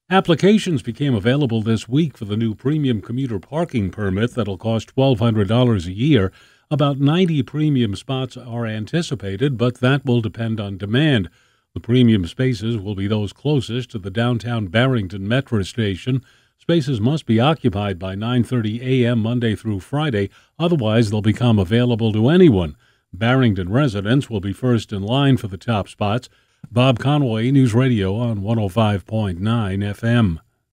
Applications became available this week for the new premium commuter parking permit that'll cost $1,200 a year. About 90 premium spots are anticipated, but that will depend on demand. The premium spaces will be those closest to the downtown Barrington Metro station. Spaces must be occupied by 9:30 a.m. Monday through Friday, otherwise they'll become available to anyone. Barrington residents will be first in line for the top spots. Bob Conway, News Radio on 105.9 FM.